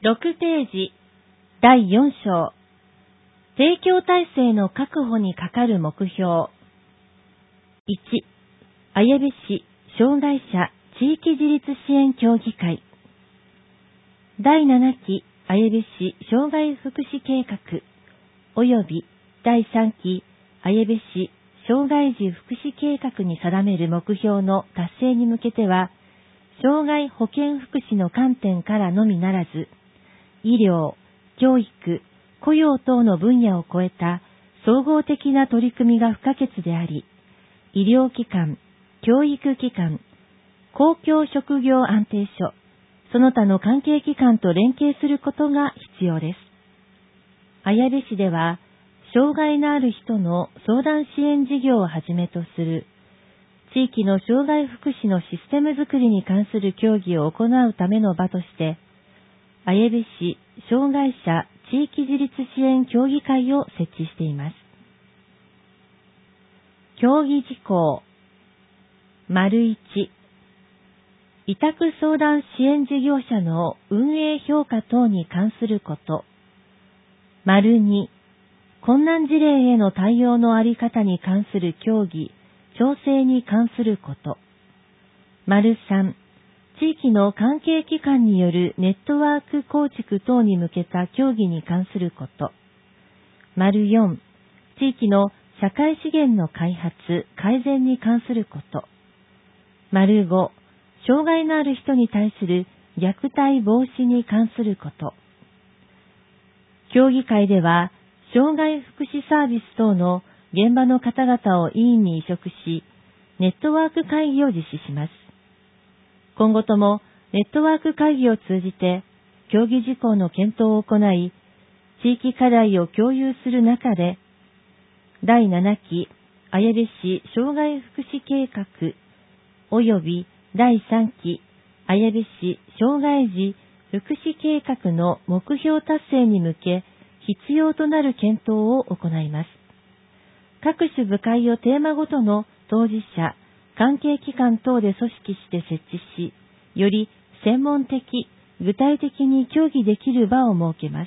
6ページ第4章提供体制の確保にかかる目標。1、綾部市障害者地域自立支援協議会第7期綾部市障害福祉計画及び第3期綾部市障害児福祉計画に定める目標の達成に向けては、障害保健福祉の観点からのみならず、医療、教育、雇用等の分野を超えた総合的な取り組みが不可欠であり、医療機関、教育機関、公共職業安定所、その他の関係機関と連携することが必要です。綾部市では、障害のある人の相談支援事業をはじめとする、地域の障害福祉のシステムづくりに関する協議を行うための場として、綾部市障害者地域自立支援協議会を設置しています。協議事項 ① 委託相談支援事業者の運営評価等に関すること。2、困難事例への対応のあり方に関する協議、調整に関すること。3、地域の関係機関によるネットワーク構築等に向けた協議に関すること。4、地域の社会資源の開発、改善に関すること。5、障害のある人に対する虐待防止に関すること。協議会では、障害福祉サービス等の現場の方々を委員に委嘱し、ネットワーク会議を実施します。今後ともネットワーク会議を通じて協議事項の検討を行い、地域課題を共有する中で、第7期綾部市障害福祉計画及び第3期綾部市障害児福祉計画の目標達成に向け必要となる検討を行います。各種部会をテーマごとの当事者、関係機関等で組織して設置し、より専門的、具体的に協議できる場を設けます。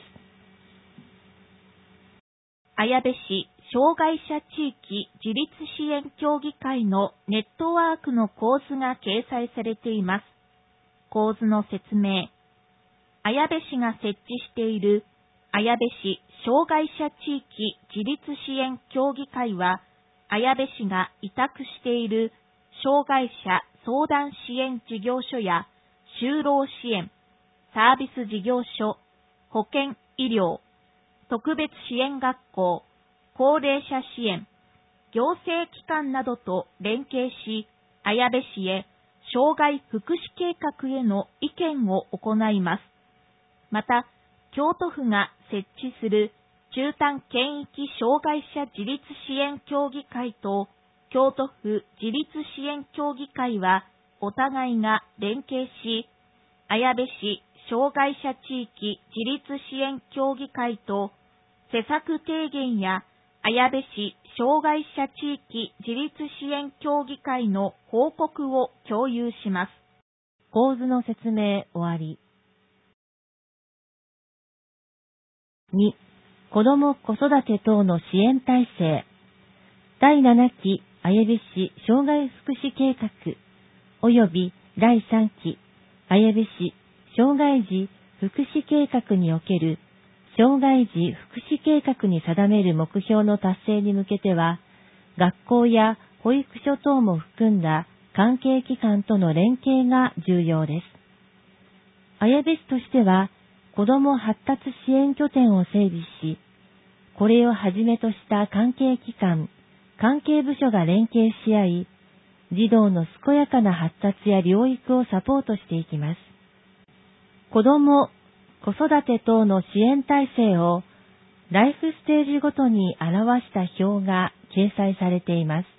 綾部市障害者地域自立支援協議会のネットワークの構図が掲載されています。構図の説明。綾部市が設置している綾部市障害者地域自立支援協議会は、綾部市が委託している障害者相談支援事業所や就労支援、サービス事業所、保健医療、特別支援学校、高齢者支援、行政機関などと連携し、綾部市へ障害福祉計画への意見を行います。また、京都府が設置する中短県域障害者自立支援協議会と京都府自立支援協議会はお互いが連携し、綾部市障害者地域自立支援協議会と施策提言や綾部市障害者地域自立支援協議会の報告を共有します。 構図の説明終わり。2、子ども子育て等の支援体制。第7期綾部市障害福祉計画及び第3期綾部市障害児福祉計画における障害児福祉計画に定める目標の達成に向けては、学校や保育所等も含んだ関係機関との連携が重要です。綾部市としては、子ども発達支援拠点を整備し、これをはじめとした関係機関、関係部署が連携し合い、児童の健やかな発達や療育をサポートしていきます。子ども、子育て等の支援体制をライフステージごとに表した表が掲載されています。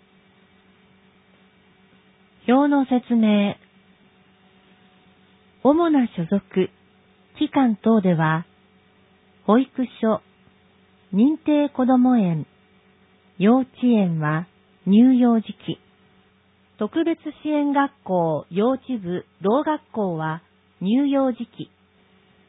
表の説明。主な所属、機関等では、保育所、認定こども園、幼稚園は乳幼児期、特別支援学校幼稚部同学校は乳幼児期、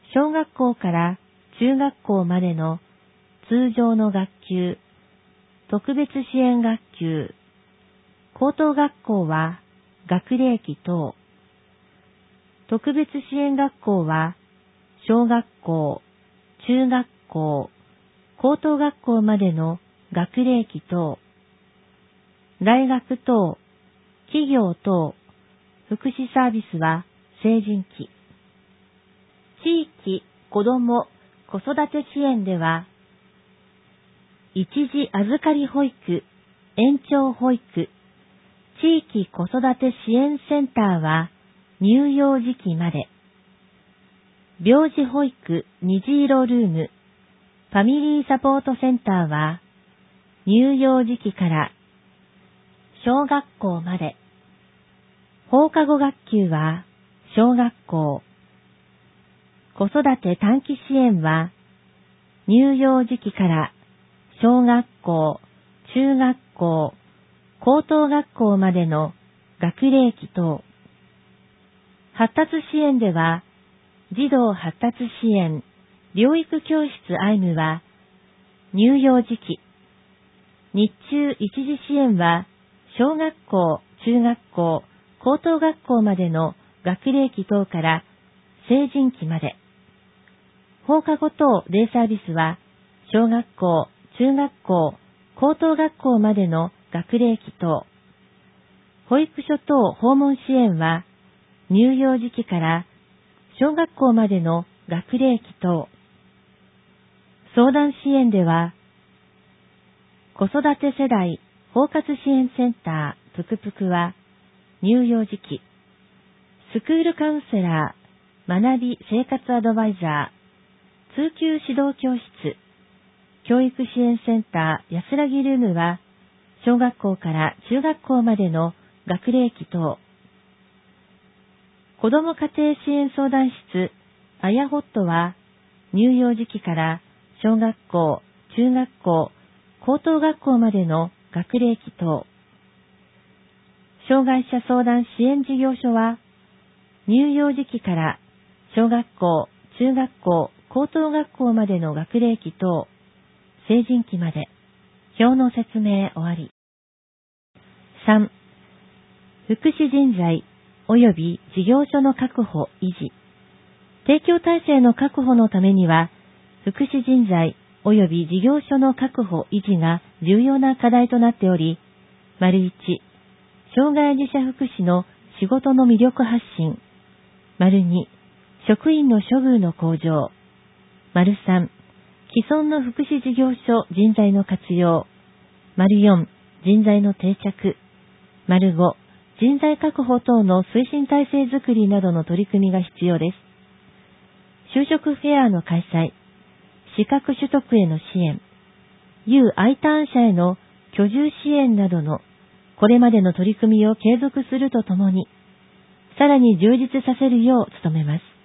小学校から中学校までの通常の学級、特別支援学級、高等学校は学齢期等、特別支援学校は小学校、中学校、高等学校までの学齢期等、大学等、企業等、福祉サービスは成人期。地域子ども子育て支援では、一時預かり保育、延長保育、地域子育て支援センターは乳幼児期まで、病児保育虹色ルーム、ファミリーサポートセンターは乳幼児期から小学校まで、放課後学級は小学校、子育て短期支援は乳幼児期から小学校、中学校、高等学校までの学齢期等。発達支援では、児童発達支援、療育教室アイムは乳幼児期。日中一時支援は小学校、中学校、高等学校までの学齢期等から成人期まで。放課後等デイサービスは小学校、中学校、高等学校までの学齢期等。保育所等訪問支援は乳幼児期から小学校までの学齢期等。相談支援では、子育て世代包括支援センターぷくぷくは乳幼児期。スクールカウンセラー、学び生活アドバイザー、通級指導教室、教育支援センター安らぎルームは小学校から中学校までの学齢期等。子ども家庭支援相談室あやほっとは乳幼児期から小学校、中学校、高等学校までの学齢期等。障害者相談支援事業所は乳幼児期から小学校、中学校、高等学校までの学齢期等、成人期まで。表の説明終わり。3. 福祉人材及び事業所の確保維持。提供体制の確保のためには、福祉人材及び事業所の確保維持が重要な課題となっており、1、障害児者福祉の仕事の魅力発信。2、職員の処遇の向上。3、既存の福祉事業所人材の活用。4、人材の定着。5、人材確保等の推進体制づくりなどの取り組みが必要です。就職フェアの開催、資格取得への支援、U Iターン者への居住支援などのこれまでの取り組みを継続するとともに、さらに充実させるよう努めます。